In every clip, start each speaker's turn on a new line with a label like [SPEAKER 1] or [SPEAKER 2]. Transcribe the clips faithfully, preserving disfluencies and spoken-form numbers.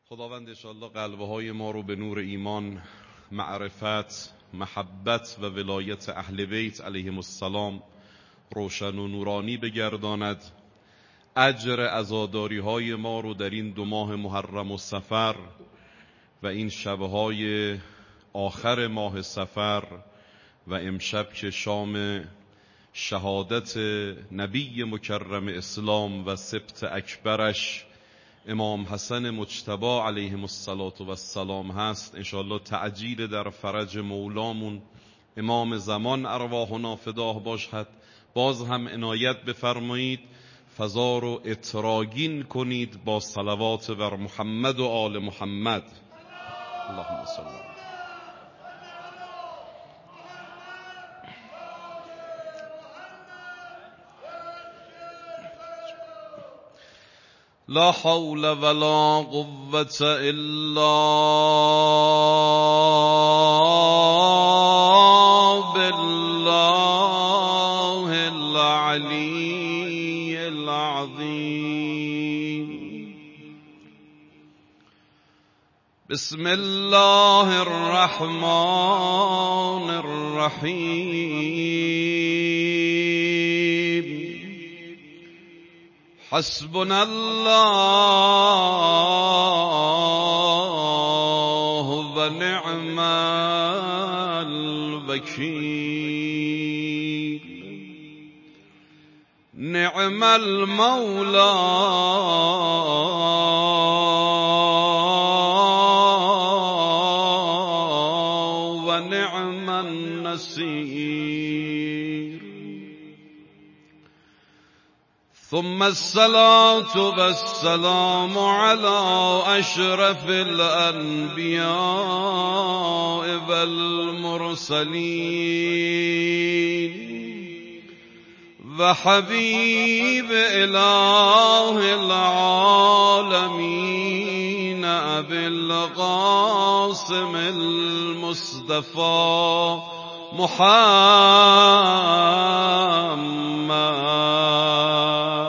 [SPEAKER 1] خداوند انشاءالله قلبهای ما رو به نور ایمان، معرفت، محبت و ولایت اهل بیت علیهم السلام روشن و نورانی بگرداند. اجر عزاداری های ما رو در این دو ماه محرم و صفر و این شبهای آخر ماه صفر و امشب که شام شهادت نبی مکرم اسلام و سبط اکبرش امام حسن مجتبی علیهم السلام هست، انشاءالله تعجیل در فرج مولامون امام زمان ارواحنا فداه باشد. باز هم عنایت بفرمایید فضا رو اتراگین کنید با صلوات بر محمد و آل محمد. اللهم صل علی لا حول ولا قوة إلا بالله العلي العظيم. بسم الله الرحمن الرحيم. حسبنا الله ونعم الوكيل. نعم المولى ونعم النصير. ثم الصلاة والسلام على أشرف الأنبياء والمرسلين وحبيب إله العالمين أبي القاسم المصطفى محمد.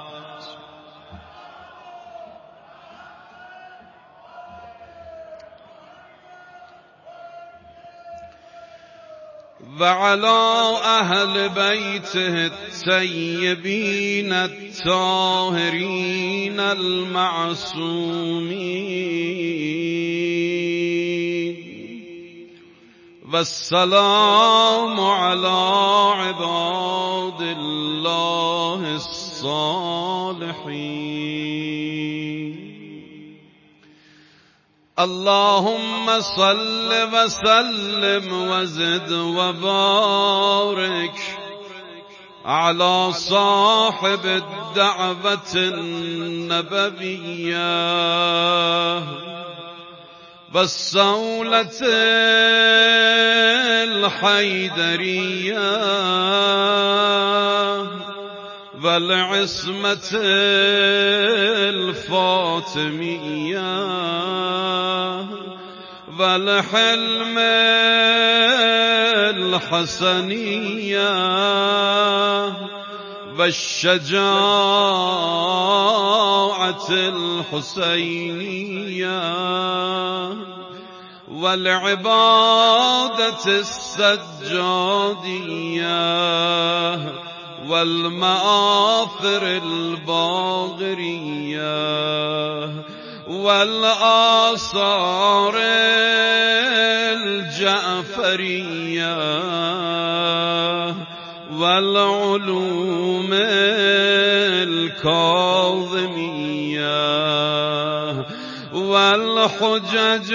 [SPEAKER 1] وعلى أهل بيته الطيبين الطاهرين المعصومين. والسلام على عباد الله الصالحين. اللهم صل وسلم وزد وبارك على صاحب الدعوة النبوية والصولة الحيدرية والعصمة الفاطمية والحلم الحسنية والشجاعة الحسينية والعبادة السجادية والمآثر الباغرية والآثار الجعفرية والعلوم الكاظمية والحجج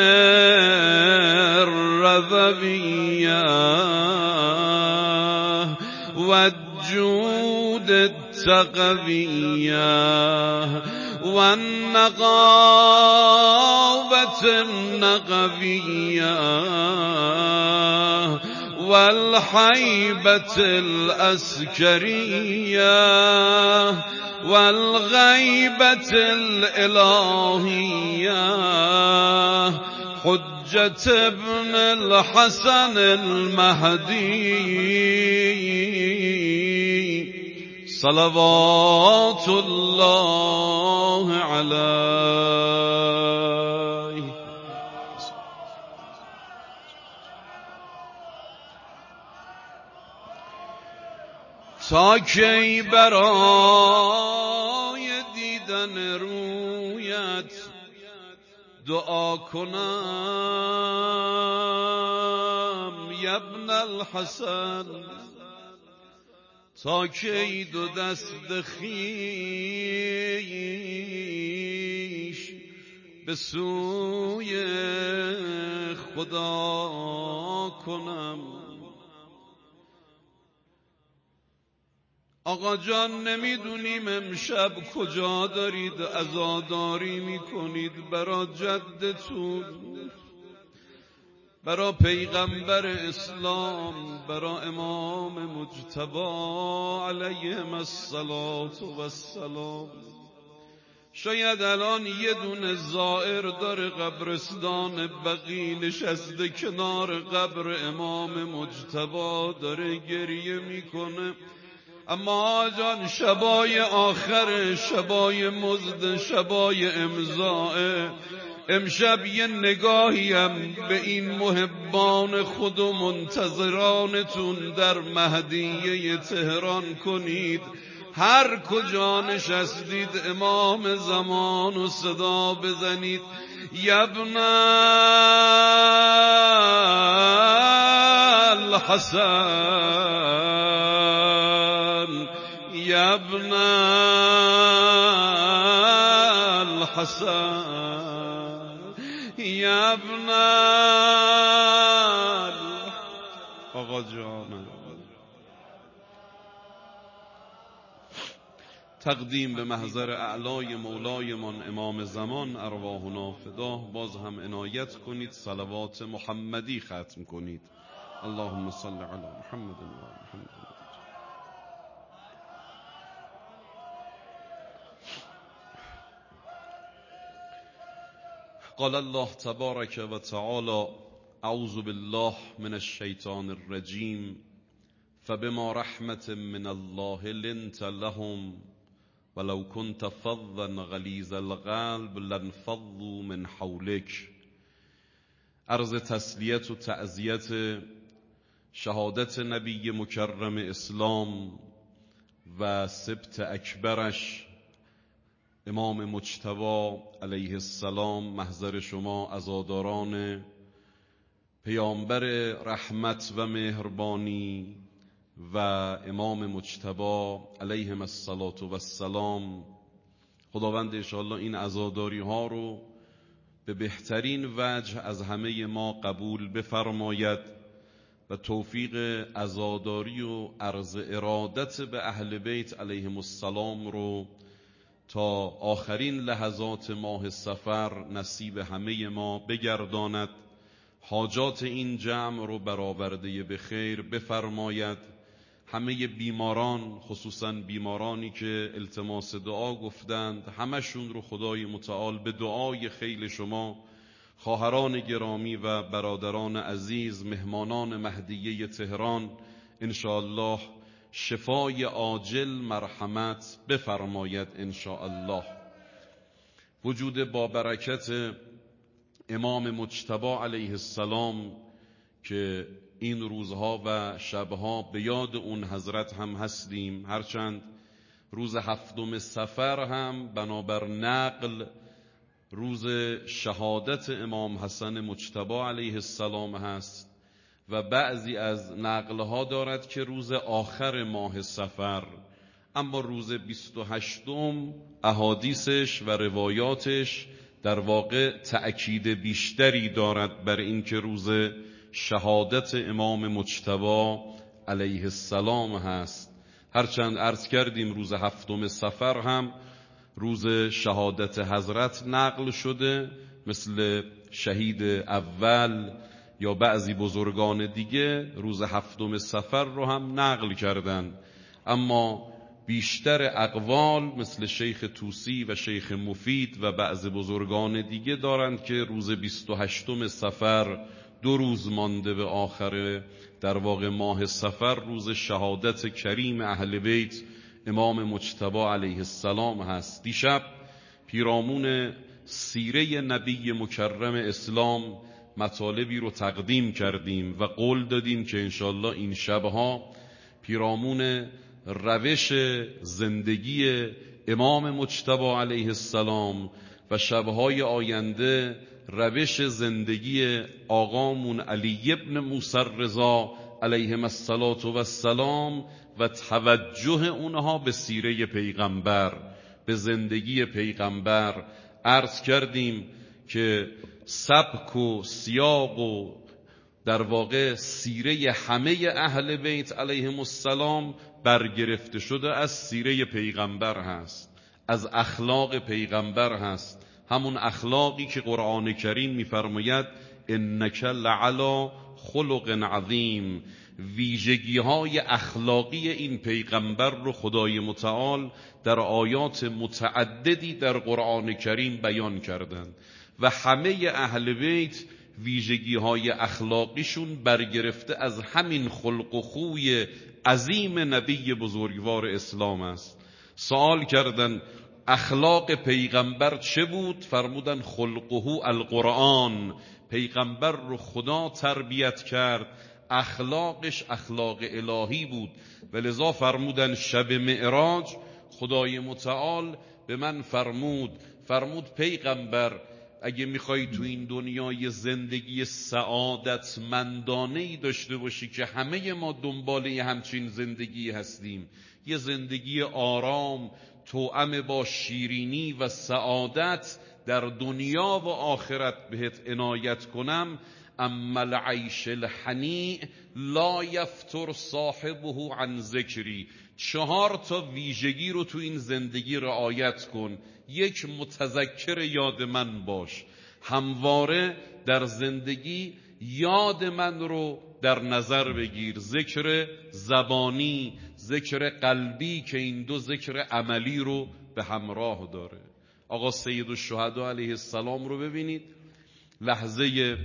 [SPEAKER 1] الرضوية والجود التقوية والنقاوة النقوية والحيبة الأسكرية والغيبة الإلهية. حجة ابن الحسن المهدي صلوات الله عليه. تا کی برای دیدن رویت دعا کنم یبن الحسن، تا کی دو دست خویش به سوی خدا کنم. آقا جان نمیدونیم امشب کجا دارید عزاداری میکنید برا جدتون، برا پیغمبر اسلام، برا امام مجتبی علیهم الصلاة و السلام. شاید الان یه دونه زائر داره قبرستان بقیع نشسته کنار قبر امام مجتبی داره گریه میکنه، اما جان شبای آخر، شبای مزد، شبای امضاء، امشب یه نگاهیم به این محبان خود و منتظرانتون در مهدیه تهران کنید. هر کجا نشستید امام زمان و صدا بزنید یبن الحسن، یبن الحسن، یبن آقا جان. تقدیم به محضر اعلای مولایمان امام زمان ارواحنا فداه. باز هم عنایت کنید صلوات محمدی ختم کنید. اللهم صل علی محمد و آل محمد. قال الله تبارک و تعالی اعوذ بالله من الشیطان الرجیم فبما رحمة من الله لنت لهم ولو كنت فظا غلیظ القلب لانفضوا من حولك. عرض تسلیت و تعزیت شهادت نبی مکرم اسلام و سبط اکبرش امام مجتبی علیه السلام محضر شما عزاداران پیامبر رحمت و مهربانی و امام مجتبی علیهم الصلاة و السلام. خداوند انشاءالله این عزاداری ها رو به بهترین وجه از همه ما قبول بفرماید و توفیق عزاداری و عرض ارادت به اهل بیت علیهم السلام رو تا آخرین لحظات ماه صفر نصیب همه ما بگرداند. حاجات این جمع رو برآورده به خیر بفرماید. همه بیماران، خصوصا بیمارانی که التماس دعا گفتند، همشون رو خدای متعال به دعای خیل شما خواهران گرامی و برادران عزیز مهمانان مهدیه تهران انشاءالله شفای عاجل مرحمت بفرماید انشاءالله. وجود با برکت امام مجتبی علیه السلام که این روزها و شبها به یاد اون حضرت هم هستیم، هرچند روز هفتم صفر هم بنابر نقل روز شهادت امام حسن مجتبی علیه السلام هست و بعضی از نقلها دارد که روز آخر ماه صفر، اما روز بیست و هشتم احادیثش و روایاتش در واقع تأکید بیشتری دارد بر اینکه روز شهادت امام مجتبی علیه السلام هست. هرچند عرض کردیم روز هفتم صفر هم روز شهادت حضرت نقل شده، مثل شهید اول یا بعضی بزرگان دیگه روز هفتم صفر رو هم نقل کردند، اما بیشتر اقوال مثل شیخ طوسی و شیخ مفید و بعضی بزرگان دیگه دارند که روز بیست و هشتم صفر دو روز مانده به آخر در واقع ماه صفر روز شهادت کریم اهل بیت امام مجتبی علیه السلام هست. دیشب پیرامون سیره نبی مکرم اسلام مطالبی رو تقدیم کردیم و قول دادیم که انشالله این شبها پیرامون روش زندگی امام مجتبی علیه السلام و شبهای آینده روش زندگی آقامون علی ابن موسی رضا علیهم السلام و توجه اونها به سیره پیغمبر، به زندگی پیغمبر. عرض کردیم که سبک و سیاق و در واقع سیره همه اهل بیت علیهم السلام برگرفته شده از سیره پیغمبر هست، از اخلاق پیغمبر هست، همون اخلاقی که قرآن کریم می‌فرماید انک لعلی خلق عظیم. ویژگی های اخلاقی این پیغمبر رو خدای متعال در آیات متعددی در قرآن کریم بیان کردند و همه اهل بیت ویژگی های اخلاقیشون برگرفته از همین خلق و خوی عظیم نبی بزرگوار اسلام است. سوال کردن اخلاق پیغمبر چه بود؟ فرمودن خلقه القرآن. پیغمبر رو خدا تربیت کرد، اخلاقش اخلاق الهی بود و لذا فرمودن شب معراج خدای متعال به من فرمود فرمود پیغمبر اگه میخوای تو این دنیای زندگی سعادتمندانه‌ای داشته باشی که همه ما دنباله همچین زندگی هستیم، یه زندگی آرام توأم با شیرینی و سعادت در دنیا و آخرت بهت عنایت کنم، اما العیش الحنیع لا یفتر صاحبه عن ذکری. چهار تا ویژگی رو تو این زندگی رعایت کن. یک، متذکر یاد من باش، همواره در زندگی یاد من رو در نظر بگیر، ذکر زبانی، ذکر قلبی که این دو ذکر عملی رو به همراه داره. آقا سید الشهدا علیه السلام رو ببینید، لحظه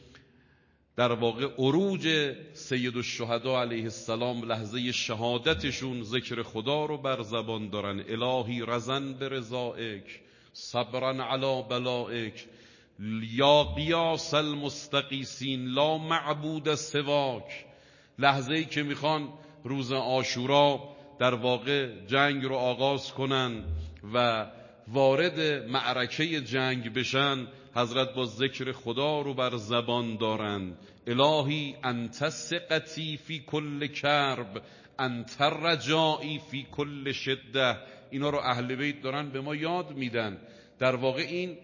[SPEAKER 1] در واقع عروج سید الشهدا علیه السلام، لحظه شهادتشون، ذکر خدا رو بر زبان دارن. الهی رزن برضایک صبرا علی بلائک یا قیاس المستقیسین لا معبود سواک. لحظه‌ای که میخوان روز عاشورا در واقع جنگ رو آغاز کنن و وارد معرکه جنگ بشن، حضرت با ذکر خدا رو بر زبان دارن. الهی انت ثقتی فی کل کرب انت رجائی فی کل شده. اینا رو اهل بیت دارن به ما یاد میدن. در واقع این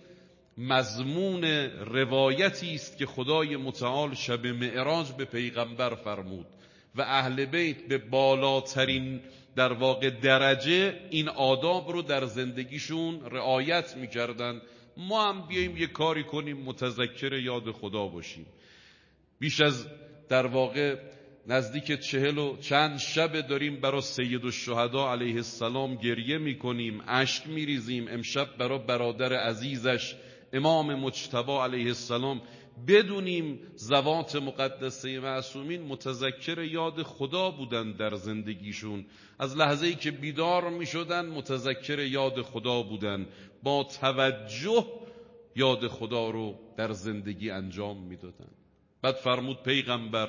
[SPEAKER 1] مضمون روایتی است که خدای متعال شب معراج به پیغمبر فرمود و اهل بیت به بالاترین در واقع درجه این آداب رو در زندگیشون رعایت میکردن. ما هم بیاییم یه کاری کنیم متذکر یاد خدا باشیم. بیش از در واقع نزدیک چهل و چند شب داریم برای سید الشهدا علیه السلام گریه میکنیم، اشک میریزیم. امشب برای برادر عزیزش امام مجتبی علیه السلام بدونیم ذوات مقدسه معصومین متذکر یاد خدا بودن در زندگیشون. از لحظه‌ای که بیدار میشدن متذکر یاد خدا بودن، با توجه یاد خدا رو در زندگی انجام میدادن. بعد فرمود پیغمبر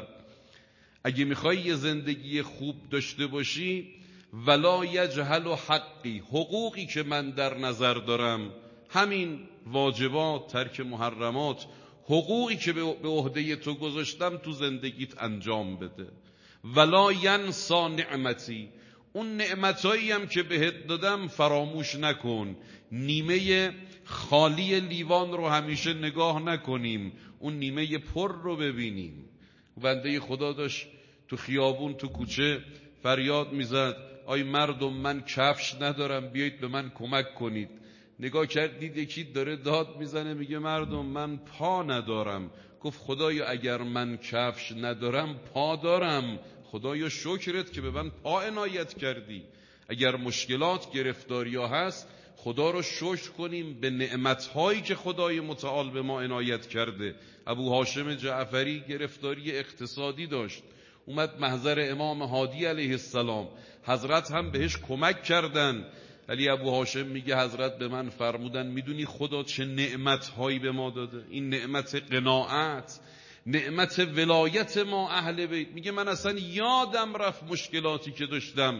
[SPEAKER 1] اگه میخوای یه زندگی خوب داشته باشی، ولا یجهل حقی، حقوقی که من در نظر دارم، همین واجبات، ترک محرمات، حقوقی که به عهده تو گذاشتم تو زندگیت انجام بده. ولا ینسا نعمتی، اون نعمتایی هم که بهت دادم فراموش نکن. نیمه خالی لیوان رو همیشه نگاه نکنیم، اون نیمه پر رو ببینیم. بنده خدا داشت تو خیابون تو کوچه فریاد میزد آی مردم من کفش ندارم بیایید به من کمک کنید. نگاه کردید یکی داره داد میزنه میگه مردم من پا ندارم. گفت خدایا اگر من کفش ندارم پا دارم، خدایا شکرت که به من پا عنایت کردی. اگر مشکلات گرفتاری ها هست خدا رو شکر کنیم به نعمتهایی که خدای متعال به ما عنایت کرده. ابو هاشم جعفری گرفتاری اقتصادی داشت، اومد محضر امام هادی علیه السلام، حضرت هم بهش کمک کردن. ولی ابو هاشم میگه حضرت به من فرمودن میدونی خدا چه نعمتهایی به ما داده؟ این نعمت قناعت، نعمت ولایت ما اهل بیت. میگه من اصلا یادم رفت مشکلاتی که داشتم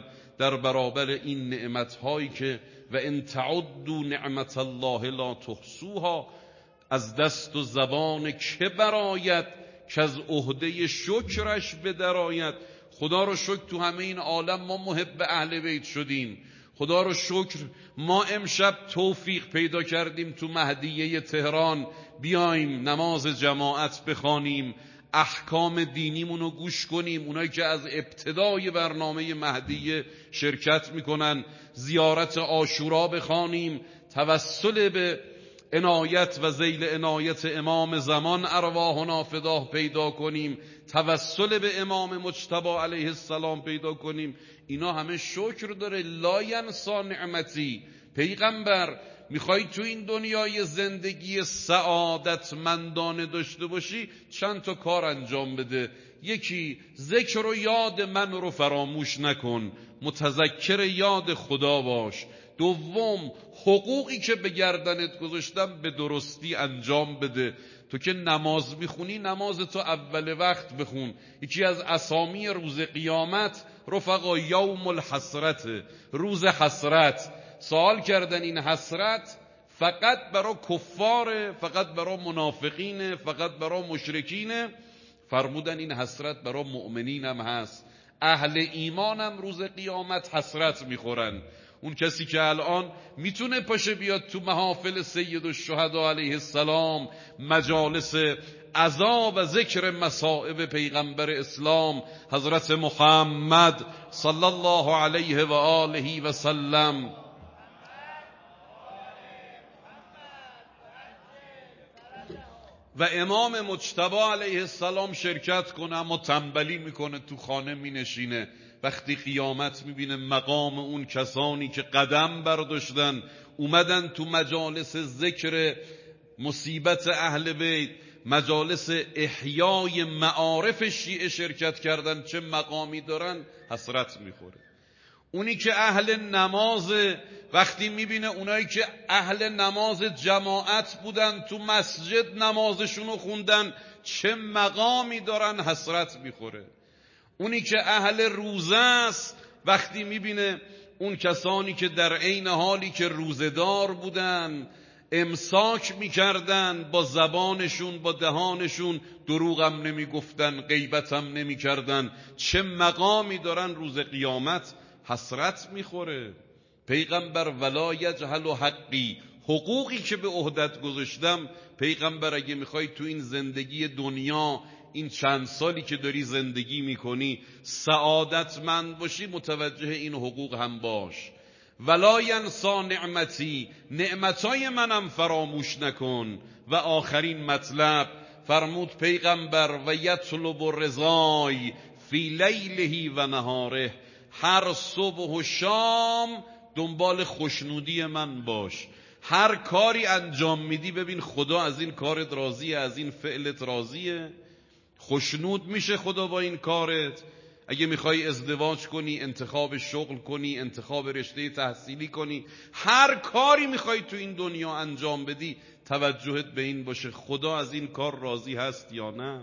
[SPEAKER 1] در برابر این نعمتهایی که و ان تعدوا نعمت الله لا تحصوها از دست و زبان که براید که از عهده شکرش بدراید. خدا رو شکر تو همه این عالم ما محب اهل بیت شدیم. خدا رو شکر ما امشب توفیق پیدا کردیم تو مهدیه تهران بیایم نماز جماعت بخوانیم، احکام دینیمونو گوش کنیم. اونایی که از ابتدای برنامه مهدیه شرکت میکنن زیارت عاشورا بخوانیم، توسل به عنایت و ذیل عنایت امام زمان ارواحنا فداه پیدا کنیم، توسل به امام مجتبی علیه السلام پیدا کنیم. اینا همه شکر داره. لا ینسا نعمتی. پیغمبر میخوای تو این دنیای زندگی سعادتمندانه داشته باشی چند تا کار انجام بده. یکی، ذکر و یاد من رو فراموش نکن، متذکر یاد خدا باش. دوم، حقوقی که به گردنت گذاشتم به درستی انجام بده. تو که نماز میخونی نماز تو اول وقت بخون. یکی از اسامی روز قیامت رفقا یوم الحسرت، روز حسرت. سوال کردن این حسرت فقط برای کفار، فقط برای منافقین، فقط برای مشرکین؟ فرمودن این حسرت برای مؤمنین هم هست. اهل ایمان هم روز قیامت حسرت میخورن. اون کسی که الان میتونه پاشه بیاد تو محافل سید الشهدا علیه السلام، مجالس عزا و ذکر مصائب پیغمبر اسلام حضرت محمد صلی الله علیه و آله و سلم، و امام مجتبی علیه السلام شرکت کنه، اما تنبلی میکنه، تو خانه مینشینه. وقتی قیامت میبینه مقام اون کسانی که قدم برداشتن اومدن تو مجالس ذکر مصیبت اهل بیت، مجالس احیای معارف شیعه شرکت کردن، چه مقامی دارن، حسرت میخوره. اونی که اهل نماز وقتی میبینه اونایی که اهل نماز جماعت بودن تو مسجد نمازشونو خوندن چه مقامی دارن، حسرت میخوره. اونی که اهل روزه است وقتی میبینه اون کسانی که در عین حالی که روزدار بودن امساک میکردن، با زبانشون با دهانشون دروغم نمیگفتن، غیبتم نمیکردن، چه مقامی دارن، روز قیامت حسرت میخوره. پیغمبر ولا یجهل حقی، حقوقی که به عهدت گذاشتم پیغمبر اگه میخوای تو این زندگی دنیا این چند سالی که داری زندگی میکنی سعادتمند باشی متوجه این حقوق هم باش. ولا ینسا نعمتی، نعمتای منم فراموش نکن. و آخرین مطلب فرمود پیغمبر و یطلب رضای فی لیله و نهاره، هر صبح و شام دنبال خوشنودی من باش. هر کاری انجام میدی ببین خدا از این کارت راضیه، از این فعلت راضیه، خوشنود میشه خدا با این کارت. اگه میخوای ازدواج کنی، انتخاب شغل کنی، انتخاب رشته تحصیلی کنی، هر کاری میخوای تو این دنیا انجام بدی توجهت به این باشه خدا از این کار راضی هست یا نه.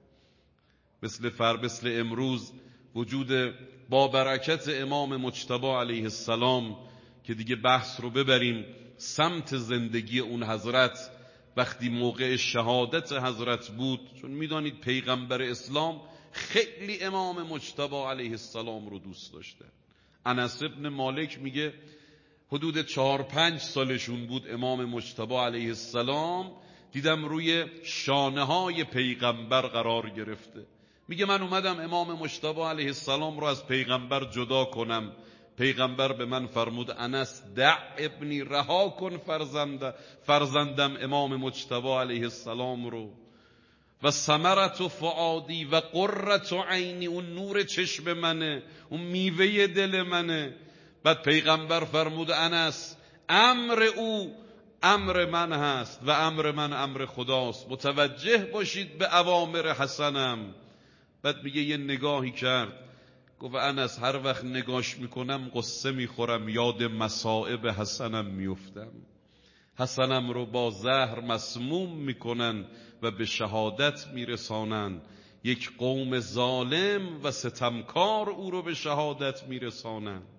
[SPEAKER 1] مثل فر مثل امروز وجود با برکت امام مجتبی علیه السلام که دیگه بحث رو ببریم سمت زندگی اون حضرت. وقتی موقع شهادت حضرت بود، چون میدانید پیغمبر اسلام خیلی امام مجتبی علیه السلام رو دوست داشته. انس ابن مالک میگه حدود چهار پنج سالشون بود امام مجتبی علیه السلام دیدم روی شانه های پیغمبر قرار گرفته. میگه من اومدم امام مجتبی علیه السلام رو از پیغمبر جدا کنم، پیغمبر به من فرمود انس دع ابنی، رها کن فرزند فرزندم امام مجتبی علیه السلام رو. و ثمرت فؤادی و قرة عینی، اون نور چشم منه، اون میوه دل منه. بعد پیغمبر فرمود انس امر او امر من هست و امر من امر خداست، متوجه باشید به اوامر حسنم. بعد میگه یه نگاهی کرد گفت انس هر وقت نگاش میکنم قصه میخورم، یاد مصائب حسنم میفتم. حسنم رو با زهر مسموم میکنن و به شهادت میرسانن. یک قوم ظالم و ستمکار او رو به شهادت میرسانن.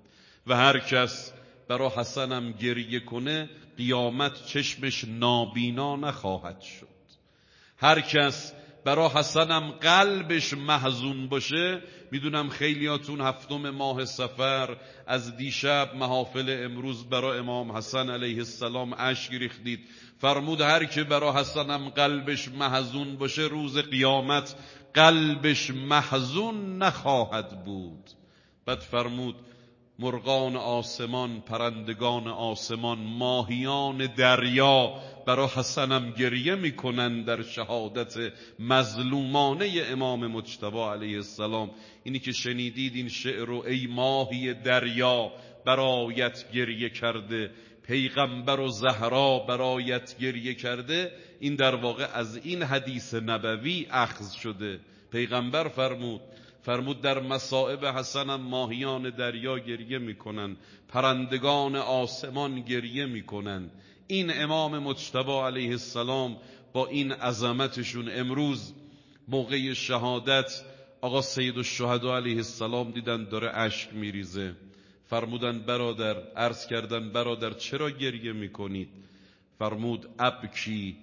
[SPEAKER 1] و هر کس برا حسنم گریه کنه قیامت چشمش نابینا نخواهد شد. هر کس برا حسنم قلبش محزون باشه، میدونم خیلیاتون هفتم ماه صفر از دیشب محافل امروز برا امام حسن علیه السلام اشک ریختید. فرمود هر که برا حسنم قلبش محزون باشه روز قیامت قلبش محزون نخواهد بود. بعد فرمود مرغان آسمان، پرندگان آسمان، ماهیان دریا برا حسنم گریه میکنن در شهادت مظلومانه امام مجتبی علیه السلام. اینی که شنیدید این شعر رو، ای ماهی دریا برایت گریه کرده، پیغمبر و زهرا برایت گریه کرده، این در واقع از این حدیث نبوی اخذ شده. پیغمبر فرمود فرمود در مصائب حسنم ماهیان دریا گریه میکنن، پرندگان آسمان گریه میکنن. این امام مجتبی علیه السلام با این عظمتشون امروز موقع شهادت آقا سید الشهدا علیه السلام دیدن داره اشک میریزه. فرمودن برادر، عرض کردن برادر چرا گریه میکنید؟ فرمود ابکی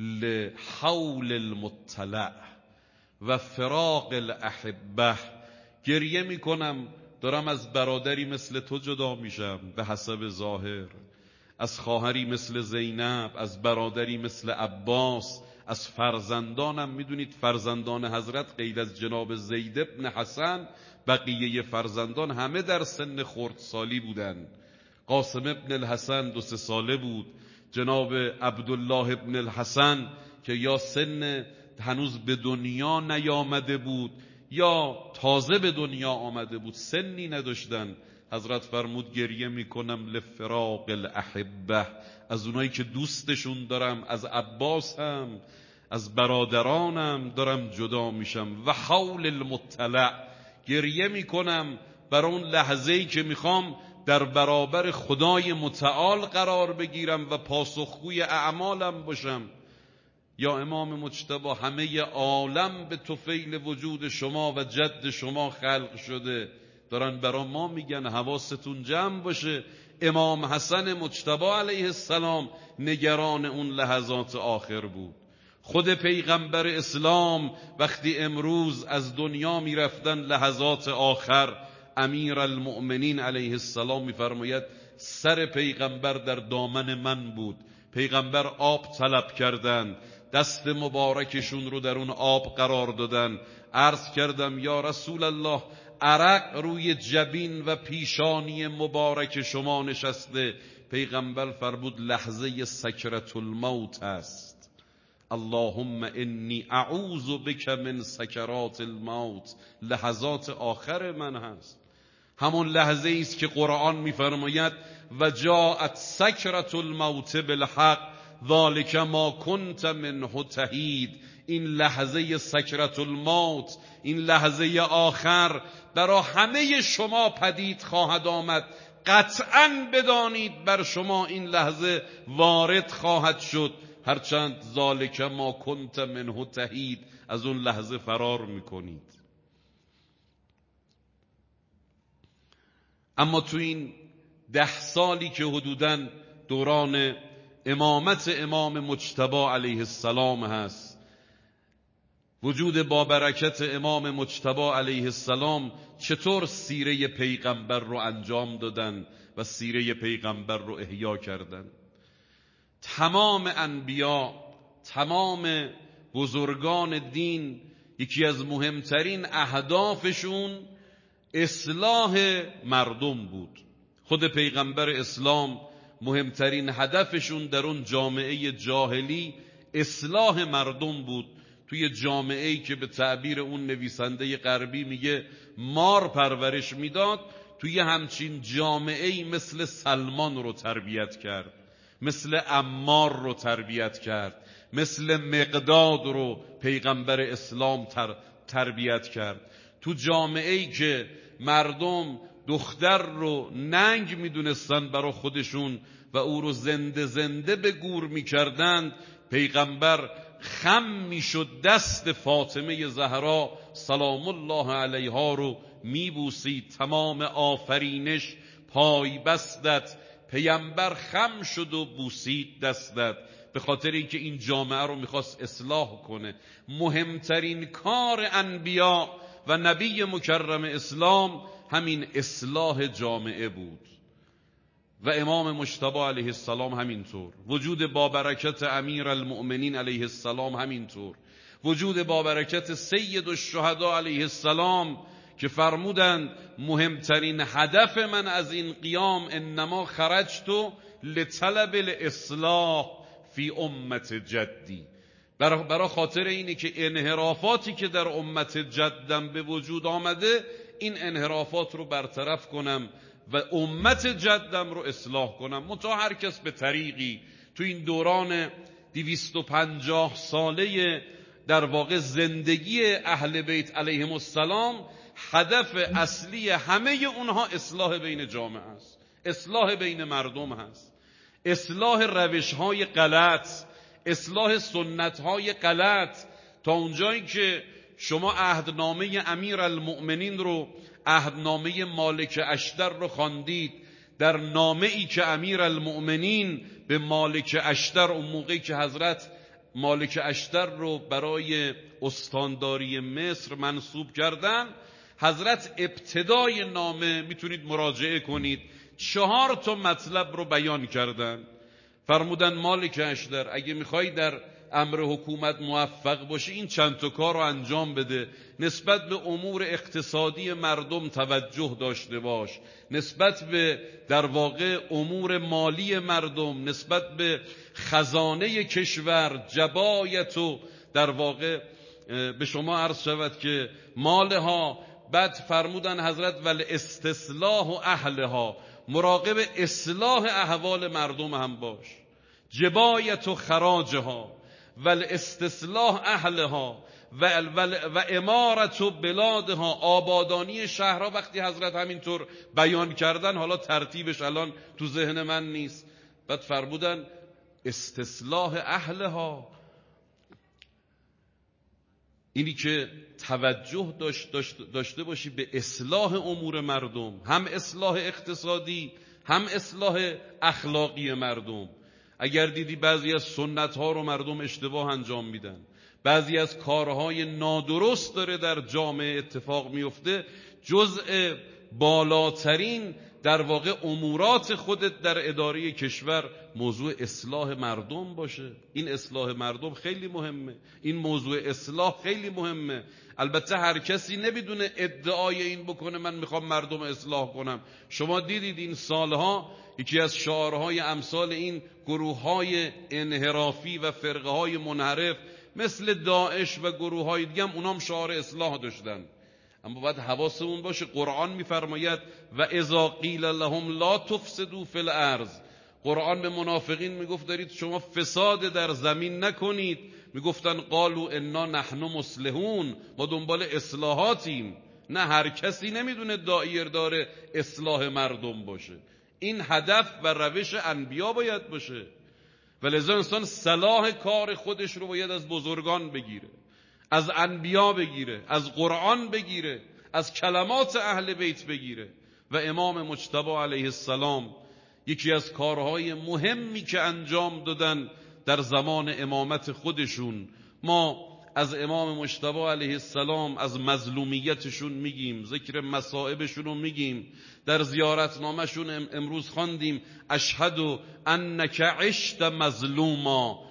[SPEAKER 1] لحول المطلع و فراق الاحبه، گریه میکنم دارم از برادری مثل تو جدا میشم به حسب ظاهر، از خواهری مثل زینب، از برادری مثل عباس، از فرزندانم. میدونید فرزندان حضرت غیر از جناب زید ابن حسن بقیه فرزندان همه در سن خردسالی بودن. قاسم ابن الحسن دو سه ساله بود، جناب عبدالله ابن الحسن که یا سن هنوز به دنیا نیامده بود یا تازه به دنیا آمده بود، سنی نداشتن. حضرت فرمود گریه میکنم لفراق الاحبه، از اونایی که دوستشون دارم، از عباس هم از برادرانم دارم جدا میشم. و حول المطلع، گریه میکنم بر اون لحظه‌ای که میخوام در برابر خدای متعال قرار بگیرم و پاسخگوی اعمالم باشم. یا امام مجتبی همه عالم به طفیل وجود شما و جد شما خلق شده، دارن برا ما میگن حواستون جمع باشه. امام حسن مجتبی علیه السلام نگران اون لحظات آخر بود. خود پیغمبر اسلام وقتی امروز از دنیا میرفتن لحظات آخر، امیر المؤمنین علیه السلام میفرماید سر پیغمبر در دامن من بود. پیغمبر آب طلب کردند، دست مبارکشون رو در اون آب قرار دادن. عرض کردم یا رسول الله عرق روی جبین و پیشانی مبارک شما نشسته. پیغمبر فرمود لحظه سکرت الموت است. اللهم انی اعوذ بک من سکرات الموت، لحظات آخر من هست. همون لحظه است که قرآن میفرماید و جاءت سکرت الموت بالحق ذالک ما کنت منه تحید. این لحظه سکرت الموت، این لحظه آخر برای همه شما پدید خواهد آمد. قطعاً بدانید بر شما این لحظه وارد خواهد شد، هرچند ذالک ما کنت منه تحید، از اون لحظه فرار میکنید. اما تو این ده سالی که حدوداً دوران امامت امام مجتبی علیه السلام هست، وجود با برکت امام مجتبی علیه السلام چطور سیره پیغمبر رو انجام دادن و سیره پیغمبر رو احیا کردن. تمام انبیا، تمام بزرگان دین، یکی از مهمترین اهدافشون اصلاح مردم بود. خود پیغمبر اسلام مهمترین هدفشون در اون جامعه جاهلی اصلاح مردم بود. توی جامعه‌ای که به تعبیر اون نویسنده غربی میگه مار پرورش میداد، توی همچین جامعه‌ای مثل سلمان رو تربیت کرد، مثل عمار رو تربیت کرد، مثل مقداد رو پیغمبر اسلام تر تربیت کرد. تو جامعه‌ای که مردم دختر رو ننگ میدونستن برا خودشون و او رو زنده زنده به گور میکردند، پیغمبر خم میشد دست فاطمه زهرا سلام الله علیها رو میبوسید. تمام آفرینش پای بستت، پیامبر خم شد و بوسید دستت. به خاطر اینکه این جامعه رو میخواست اصلاح کنه. مهمترین کار انبیا و نبی مکرم اسلام همین اصلاح جامعه بود و امام مجتبی علیه السلام همینطور، وجود با برکت امیر المؤمنین علیه السلام همینطور، وجود با برکت سید الشهدا علیه السلام که فرمودند مهمترین هدف من از این قیام انما خرجت لطلب الاصلاح فی امت جدی، برای خاطر اینه که انحرافاتی که در امت جدم به وجود آمده این انحرافات رو برطرف کنم و امت جدم رو اصلاح کنم. منتها هر کس به طریقی تو این دوران دویست و پنجاه ساله در واقع زندگی اهل بیت علیهم السلام هدف اصلی همه اونها اصلاح بین جامعه است، اصلاح بین مردم هست، اصلاح روش‌های غلط، اصلاح سنت‌های غلط. تا اونجایی که شما عهدنامه امیرالمؤمنین رو، عهدنامه مالک اشتر رو خواندید، در نامه‌ای که امیرالمؤمنین به مالک اشتر، اون موقعی که حضرت مالک اشتر رو برای استانداری مصر منصوب کردن، حضرت ابتدای نامه میتونید مراجعه کنید چهار تا مطلب رو بیان کردن. فرمودن مالک اشتر اگه میخوای در امر حکومت موفق باشی این چند تا کار رو انجام بده. نسبت به امور اقتصادی مردم توجه داشته باش، نسبت به در واقع امور مالی مردم، نسبت به خزانه کشور جبایت و در واقع به شما عرض شود که مالها. بعد فرمودن حضرت ول استصلاح و اهلها، مراقب اصلاح احوال مردم هم باش، جبایت و خراجها ول استصلاح اهلها و, و امارت و بلادها، آبادانی شهرها. وقتی حضرت همینطور بیان کردن، حالا ترتیبش الان تو ذهن من نیست، بعد فرمودن استصلاح اهلها، اینی که توجه داشت داشت داشته باشی به اصلاح امور مردم، هم اصلاح اقتصادی هم اصلاح اخلاقی مردم. اگر دیدی بعضی از سنت ها رو مردم اشتباه انجام میدن، بعضی از کارهای نادرست داره در جامعه اتفاق میفته، جزء بالاترین در واقع امورات خودت در اداره کشور موضوع اصلاح مردم باشه. این اصلاح مردم خیلی مهمه، این موضوع اصلاح خیلی مهمه. البته هر کسی نمیدونه ادعای این بکنه من میخوام مردم اصلاح کنم. شما دیدید این سالها یکی از شعارهای امثال این گروه‌های انحرافی و فرقه‌های منحرف مثل داعش و گروه‌های دیگه هم اونام شعار اصلاح داشتن. اما باید حواسمون باشه قرآن میفرماید و اذا قیل لهم لا تفسدوا فی الارض، قرآن به منافقین میگفت دارید شما فساد در زمین نکنید، میگفتن قالوا انا نحن مصلحون، ما دنبال اصلاحاتیم. نه، هر کسی نمیدونه دایر داره اصلاح مردم باشه. این هدف و روش انبیا باید باشه. ولذا انسان صلاح کار خودش رو باید از بزرگان بگیره، از انبیا بگیره، از قرآن بگیره، از کلمات اهل بیت بگیره. و امام مجتبی علیه السلام یکی از کارهای مهمی که انجام دادن در زمان امامت خودشون، ما از امام مجتبی علیه السلام از مظلومیتشون میگیم، ذکر مصائبشون رو میگیم. در زیارتنامهشون امروز خواندیم اشهد انک عشت مظلوما،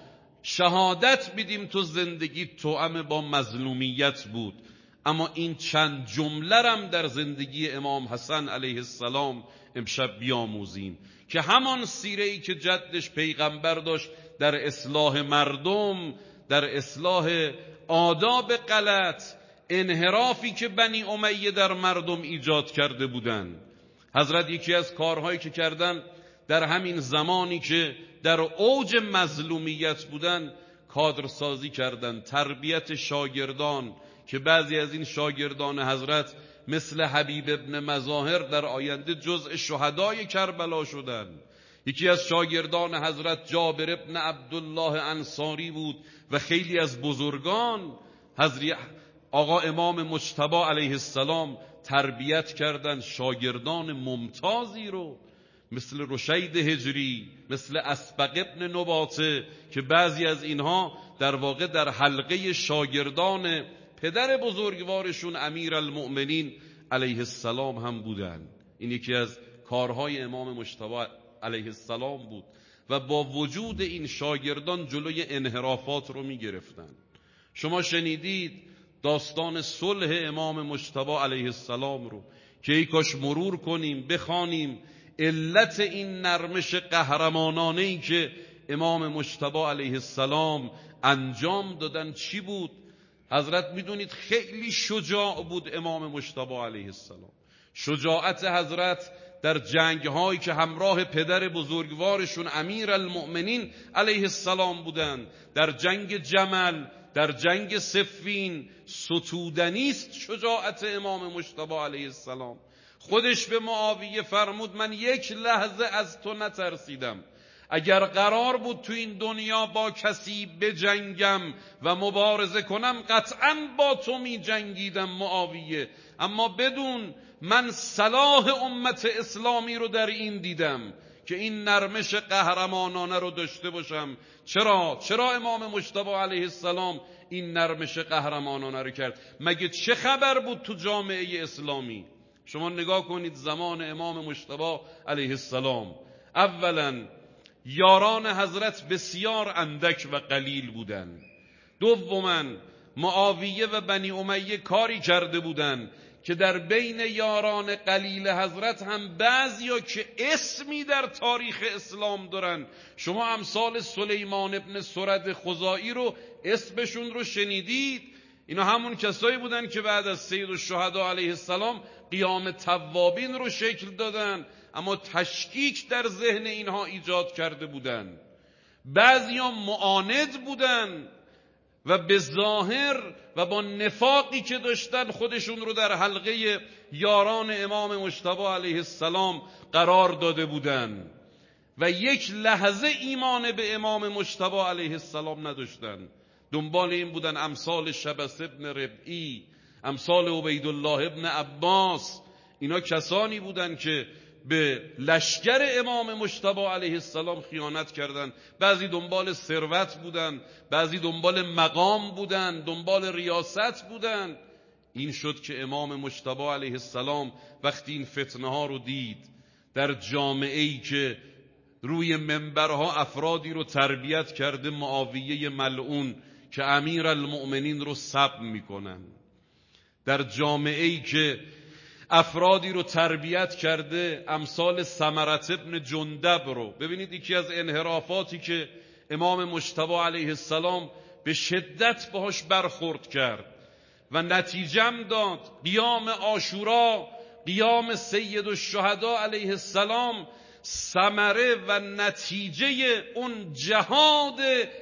[SPEAKER 1] شهادت میدیم تو زندگی توأم با مظلومیت بود. اما این چند جمله رم در زندگی امام حسن علیه السلام امشب بیاموزیم که همان سیره‌ای که جدش پیغمبر داشت در اصلاح مردم، در اصلاح آداب غلط، انحرافی که بنی امیه در مردم ایجاد کرده بودند. حضرت یکی از کارهایی که کردن در همین زمانی که در اوج مظلومیت بودن، کادرسازی کردن، تربیت شاگردان که بعضی از این شاگردان حضرت مثل حبیب ابن مظاهر در آینده جزء شهدای کربلا شدن. یکی از شاگردان حضرت جابر ابن عبدالله انصاری بود و خیلی از بزرگان. حضرت آقا امام مجتبی علیه السلام تربیت کردن شاگردان ممتازی رو، مثل رشید هجری، مثل اسبق ابن نباته، که بعضی از اینها در واقع در حلقه شاگردان پدر بزرگوارشون امیرالمؤمنین علیه السلام هم بودن. این یکی از کارهای امام مجتبی علیه السلام بود و با وجود این شاگردان جلوی انحرافات رو می گرفتن. شما شنیدید داستان صلح امام مجتبی علیه السلام رو که ای کاش مرور کنیم بخوانیم علت این نرمش قهرمانانه‌ای که امام مجتبی علیه السلام انجام دادن چی بود. حضرت میدونید خیلی شجاع بود امام مجتبی علیه السلام. شجاعت حضرت در جنگ‌هایی که همراه پدر بزرگوارشون امیرالمؤمنین علیه السلام بودند، در جنگ جمل، در جنگ صفین، ستودنی است شجاعت امام مجتبی علیه السلام. خودش به معاویه فرمود من یک لحظه از تو نترسیدم. اگر قرار بود تو این دنیا با کسی بجنگم و مبارزه کنم قطعاً با تو می جنگیدم معاویه، اما بدون من صلاح امت اسلامی رو در این دیدم که این نرمش قهرمانانه رو داشته باشم. چرا؟ چرا امام مجتبی علیه السلام این نرمش قهرمانانه رو کرد؟ مگه چه خبر بود تو جامعه اسلامی؟ شما نگاه کنید زمان امام مجتبی علیه السلام، اولا یاران حضرت بسیار اندک و قلیل بودند. دوما معاویه و بنی امیه کاری کرده بودند که در بین یاران قلیل حضرت هم بعضیا که اسمی در تاریخ اسلام دارن، شما امثال سلیمان ابن سرد خزاعی رو اسمشون رو شنیدید. اینا همون کسایی بودن که بعد از سید الشهدا علیه السلام قیام توابین رو شکل دادن، اما تشکیک در ذهن اینها ایجاد کرده بودن. بعضیا معاند بودن و به ظاهر و با نفاقی که داشتن خودشون رو در حلقه یاران امام مجتبی علیه السلام قرار داده بودن و یک لحظه ایمان به امام مجتبی علیه السلام نداشتن. دنبال این بودن امثال شبس ابن ربعی، امثال عبیدالله ابن عباس. اینا کسانی بودن که به لشکر امام مجتبی علیه السلام خیانت کردند. بعضی دنبال ثروت بودند، بعضی دنبال مقام بودند، دنبال ریاست بودند. این شد که امام مجتبی علیه السلام وقتی این فتنه ها رو دید در جامعه‌ای که روی منبرها افرادی رو تربیت کرده معاویه ملعون که امیرالمؤمنین رو سب میکنن، در جامعه‌ای که افرادی رو تربیت کرده امثال ثمرة ابن جندب رو. ببینید یکی از انحرافاتی که امام مجتبی علیه السلام به شدت باهاش برخورد کرد و نتیجم داد قیام عاشورا، قیام سید الشهدا علیه السلام ثمره و نتیجه اون جهاد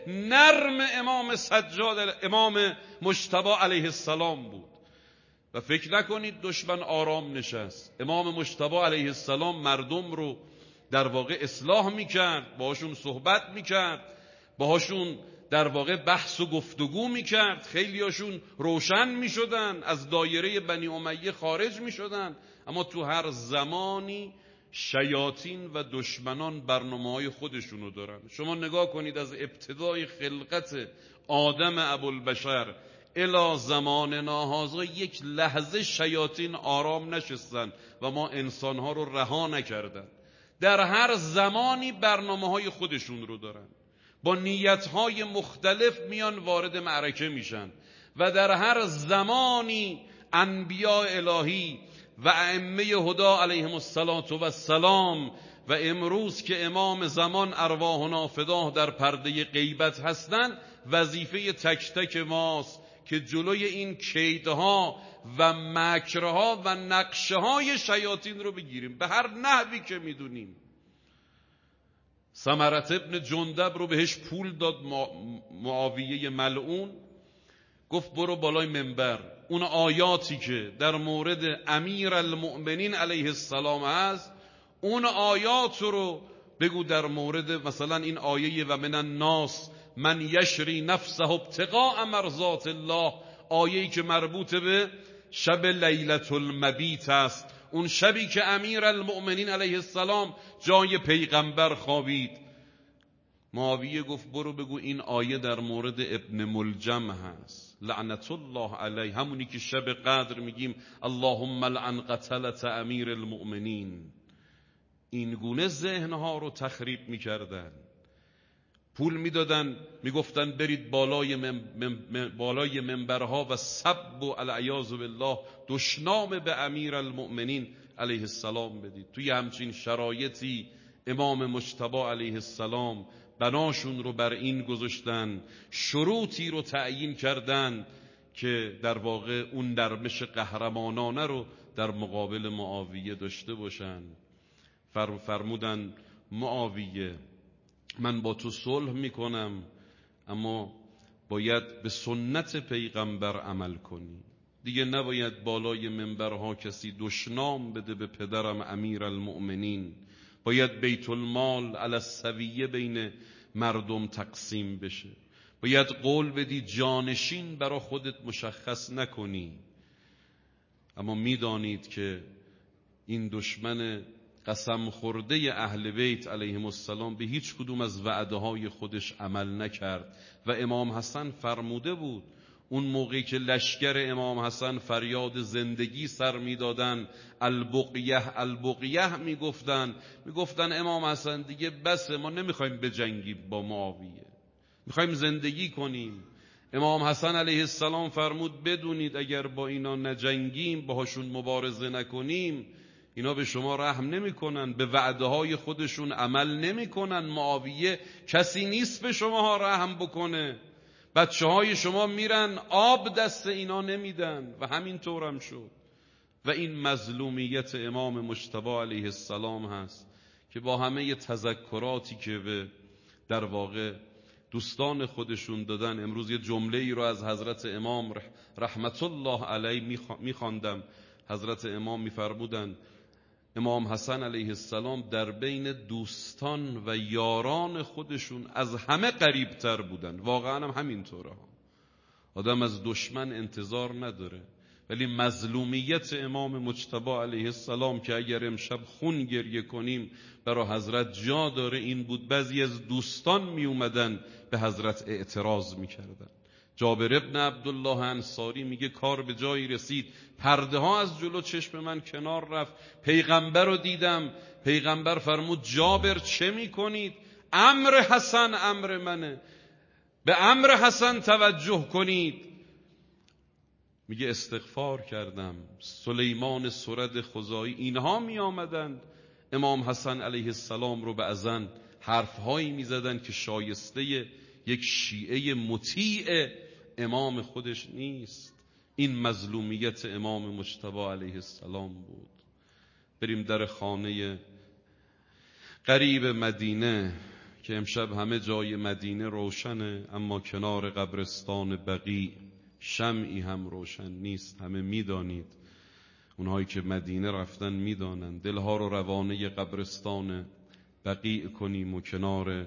[SPEAKER 1] نرم امام سجاد امام مجتبی علیه السلام بود. و فکر نکنید دشمن آرام نشست. امام مجتبی علیه السلام مردم رو در واقع اصلاح میکرد، باهاشون صحبت میکرد، باهاشون در واقع بحث و گفتگو میکرد. خیلیاشون روشن میشدن، از دایره بنی امیه خارج میشدن، اما تو هر زمانی شیاطین و دشمنان برنامه‌های خودشونو دارن. شما نگاه کنید از ابتدای خلقت آدم ابوالبشر الی زماننا هذا یک لحظه شیاطین آرام نشستن و ما انسانها رو رها نکردن. در هر زمانی برنامه‌های خودشون رو دارن، با نیت‌های مختلف میان وارد معرکه میشن و در هر زمانی انبیاء الهی و ائمه هدا علیهم السلام و امروز که امام زمان ارواحنا فداه در پرده غیبت هستند، وظیفه تک تک ماست که جلوی این کیدها و مکرها و نقشه‌های شیاطین رو بگیریم به هر نحوی که میدونیم. ثمرة ابن جندب رو بهش پول داد معاویه ملعون، گفت برو بالای منبر اون آیاتی که در مورد امیرالمؤمنین علیه السلام هست اون آیات رو بگو، در مورد مثلا این آیه و من الناس من یشری نفسه ابتغاء مرضات الله، آیه‌ای که مربوط به شب لیلة المبیت است، اون شبی که امیر المؤمنین علیه السلام جای پیغمبر خوابید. معاویه گفت برو بگو این آیه در مورد ابن ملجم هست، لعنت الله علیه، همونی که شب قدر میگیم اللهم لعن قتلة امیر المؤمنین. این گونه ذهنها رو تخریب میکردن، پول میدادن، میگفتن برید بالای من من بالای منبرها و سب و العیاذ بالله دشنام به امیر المؤمنین علیه السلام بدید. توی همچین شرایطی امام مجتبی علیه السلام بناشون رو بر این گذاشتن، شروطی رو تعیین کردن که در واقع اون نرمش قهرمانانه رو در مقابل معاویه داشته باشن. فرمودن معاویه من با تو صلح میکنم، اما باید به سنت پیغمبر عمل کنی. دیگه نباید بالای منبرها کسی دشنام بده به پدرم امیر المؤمنین. باید بیت المال علی السویه بین مردم تقسیم بشه. باید قول بدی جانشین برا خودت مشخص نکنی. اما میدانید که این دشمن قسم خورده اهل بیت علیهم السلام به هیچ کدوم از وعده های خودش عمل نکرد و امام حسن فرموده بود اون موقعی که لشکر امام حسن فریاد زندگی سر میدادن، البقیه البقیه میگفتن میگفتن امام حسن دیگه بسه، ما نمیخوایم بجنگیم با معاویه، میخوایم زندگی کنیم. امام حسن علیه السلام فرمود بدونید اگر با اینا نجنگیم، باهاشون مبارزه نکنیم، اینا به شما رحم نمی کنن، به وعده های خودشون عمل نمی کنن. معاویه کسی نیست به شما رحم بکنه. بچه های شما میرن آب دست اینا نمیدن و همین طورم شد. و این مظلومیت امام مجتبی علیه السلام هست که با همه تذکراتی که به در واقع دوستان خودشون دادن. امروز یه جمله ای رو از حضرت امام رحمت الله علیه میخواندم. حضرت امام میفرمودن امام حسن علیه السلام در بین دوستان و یاران خودشون از همه قریبتر بودن. واقعا هم همینطوره ها. آدم از دشمن انتظار نداره، ولی مظلومیت امام مجتبی علیه السلام که اگر امشب خون گریه کنیم برای حضرت جا داره این بود. بعضی از دوستان می اومدن به حضرت اعتراض می کردن. جابر ابن عبدالله انصاری میگه کار به جایی رسید، پرده ها از جلو چشم من کنار رفت، پیغمبر رو دیدم. پیغمبر فرمود جابر چه میکنید؟ امر حسن امر منه، به امر حسن توجه کنید. میگه استغفار کردم. سلیمان سرد خزاعی اینها می آمدند امام حسن علیه السلام رو به اذن حرفهایی می زدن که شایسته یک شیعه مطیع امام خودش نیست. این مظلومیت امام مجتبی علیه السلام بود. بریم در خانه قریب مدینه که امشب همه جای مدینه روشنه، اما کنار قبرستان بقیع شمعی هم روشن نیست. همه میدانید، اونهایی که مدینه رفتن میدانن. دلها رو روانه قبرستان بقیع کنیم و کنار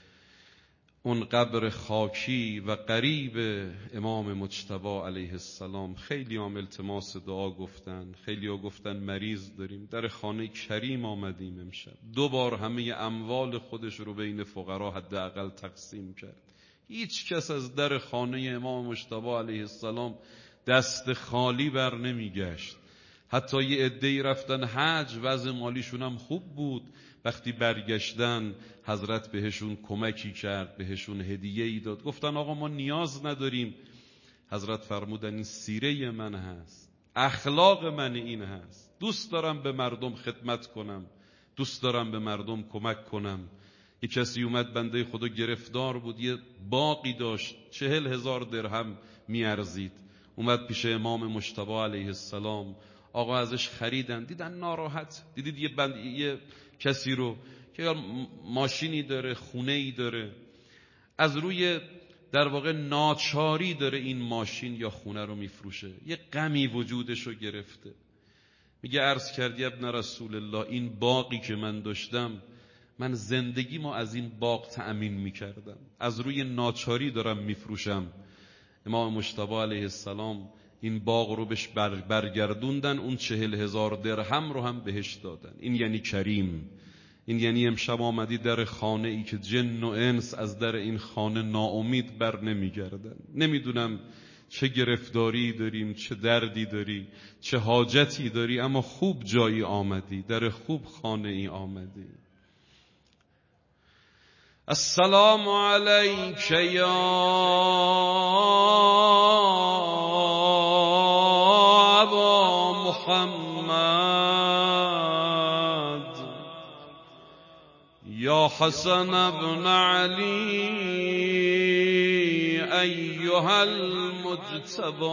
[SPEAKER 1] اون قبر خاکی و قریب امام مجتبی علیه السلام. خیلی هم التماس دعا گفتن، خیلی ها گفتن مریض داریم. در خانه کریم آمدیم امشب. دو بار همه اموال خودش رو بین فقرا حداقل تقسیم کرد. هیچ کس از در خانه امام مجتبی علیه السلام دست خالی بر نمی گشت. حتی یه عده‌ای رفتن حج، وضع مالیشون هم خوب بود. وقتی برگشتن حضرت بهشون کمکی کرد، بهشون هدیه‌ای داد. گفتن آقا ما نیاز نداریم. حضرت فرمودن این سیره من هست، اخلاق من این هست. دوست دارم به مردم خدمت کنم، دوست دارم به مردم کمک کنم. یک کسی اومد بنده خدا گرفتار بود، یه باقی داشت چهل هزار درهم میارزید. اومد پیش امام مجتبی علیه السلام. آقا ازش خریدن، دیدن ناراحت. دیدید یه بند یه کسی رو که ماشینی داره، خونه‌ای داره، از روی در واقع ناچاری داره این ماشین یا خونه رو میفروشه، یه غمی وجودش رو گرفته. میگه عرض کردی ابن رسول الله این باقی که من داشتم، من زندگیمو از این باغ تأمین میکردم، از روی ناچاری دارم میفروشم. امام مجتبی علیه السلام این باغ رو بهش برگردوندن، اون چهل هزار درهم رو هم بهش دادن. این یعنی کریم. این یعنی امشب آمدی در خانه ای که جن و انس از در این خانه ناامید بر نمیگردن. نمیدونم چه گرفتاری داریم، چه دردی داری، چه حاجتی داری، اما خوب جایی آمدی، در خوب خانه ای آمدی. السلام علیک یا ابا محمد یا حسن ابن علی ایها المجتبی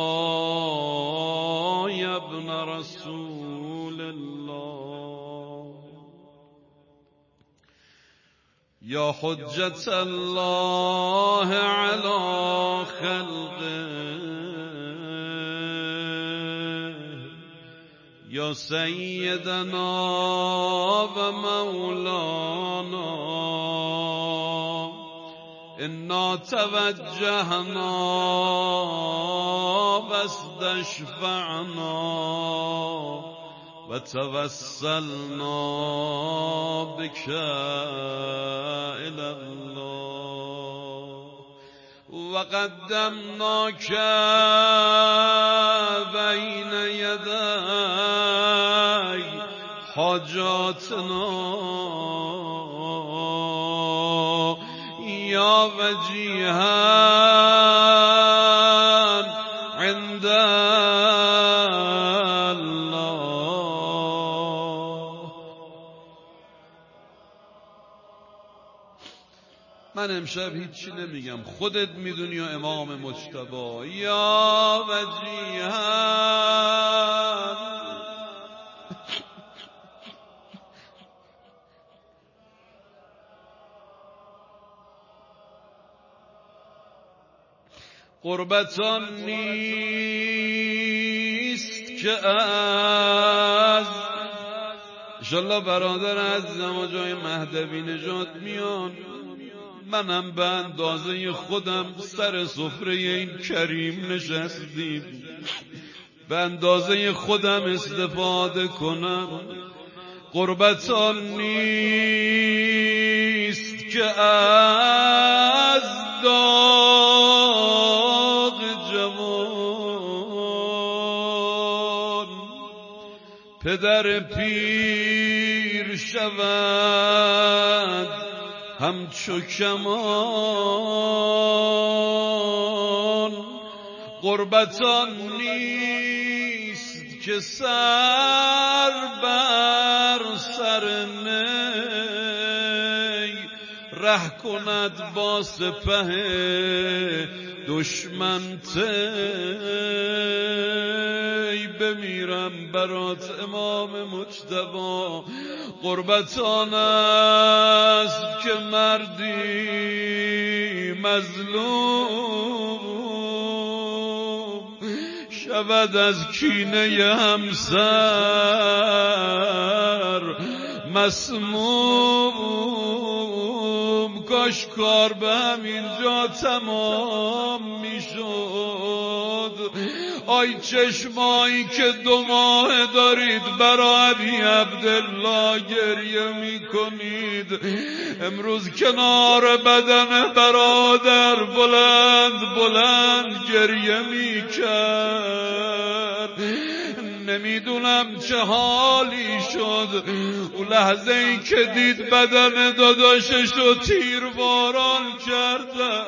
[SPEAKER 1] یا ابن رسول الله یا حجت الله علی خلقه یا سیدنا و مولانا انا توجهنا واستشفعنا و توسلنا بك الى الله و قدمناک بین یدی حاجاتنا یا وجیها عند الله. من امشب هیچی نمیگم، خودت میدونی و امام مجتبی یا وجیها. قربتان نیست که از انشالله برادر عزیزم و جای مهدوی نجات میان، منم به اندازه خودم سر سفره این کریم نشستیم، به اندازه خودم استفاده کنم. قربتان نیست که از داغ جوان پدر پیر شود همچو کمان. قربتان نیست که سر بر سر نی ره کند با سپه دشمن تی. بمیرم برات امام مجتبی، قربتان است که مردی مظلوم شود از کینه همسر مسموم. کاش کار به همینجا تمام میشد. آی چشمایی که دو ماه دارید برای علی عبدالله گریه میکنید، امروز کنار بدن برادر بلند بلند گریه میکرد. نمیدونم چه حالی شد اون لحظه ای که دید بدن داداشش رو تیرباران کرده.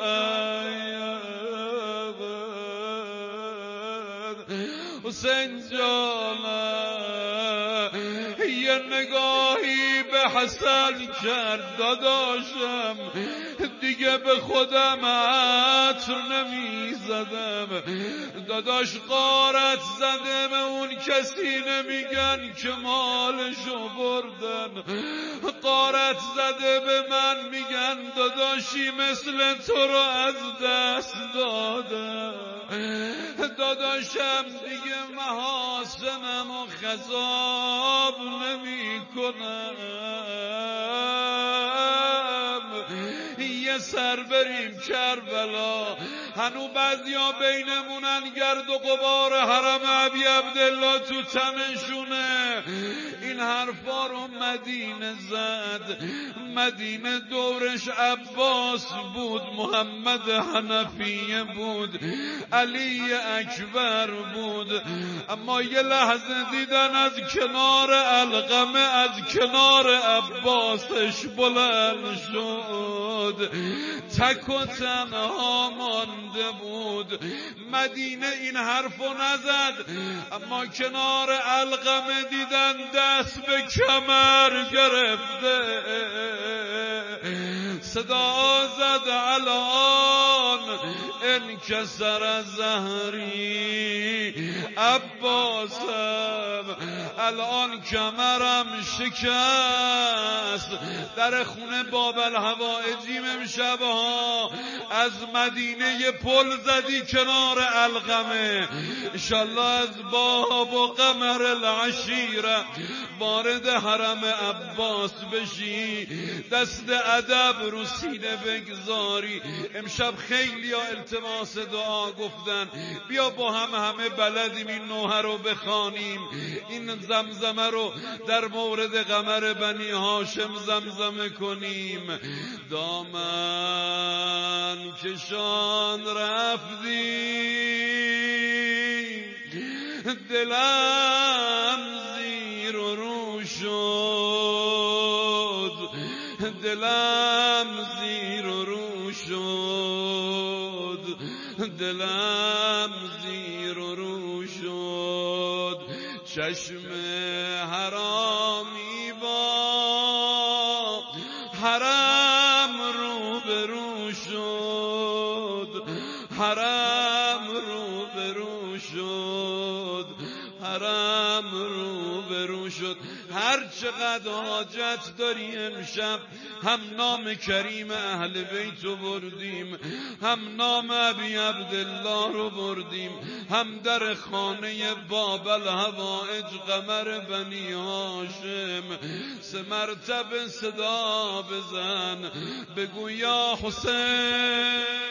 [SPEAKER 1] حسین جانم یه نگاهی به حسن کرد، داداشم دیگه به خودم عطر نمی زدم. داداش غارت زده به اون کسی نمیگن که مالشو بردن، غارت زده به من میگن داداشی مثل تو رو از دست دادم. داداشم دیگه محاسنم و خضاب نمی کنم. یه سر بریم کربلا، هنو بعضیا بینمونن گرد و غبار حرم ابی عبدالله تو تنشونه. این حرفا رو مدینه زد. مدینه دورش عباس بود، محمد حنفیه بود، علی اکبر بود. اما یه لحظه دیدن از کنار علقمه، از کنار عباسش بلند شد، تک و تنها مانده بود. مدینه این حرفو نزد، اما کنار علقمه دیدن دست به کمر گرفته. صدا زد الان انکسر زهری، عباسم الان کمرم شکست. در خونه باب الحوائجیم امشبها از مدینه پل زدی کنار علقمه، انشالله از باب و قمر العشیره وارد حرم عباس بشی، دست ادب رو سینه بگذاری. امشب خیلی ها التماس دعا گفتن، بیا با هم همه بلدیم این نوحه رو بخوانیم، این زمزمه رو در مورد قمر بنی هاشم زمزمه کنیم. دامن کشان رفتی دلم زیر و رو شد، دلم زیر و رو شد، دلم زیر و رو شد. چشم حرامی با حرم رو برو شد، حرم رو برو شد، حرم رو برو شد. هر چقدر حاجت داری امشب، هم نام کریم اهل بیت رو بردیم، هم نام ابی عبدالله رو بردیم، هم در خانه باب الحوائج قمر بنی هاشم. سه مرتبه صدا بزن، بگو یا حسین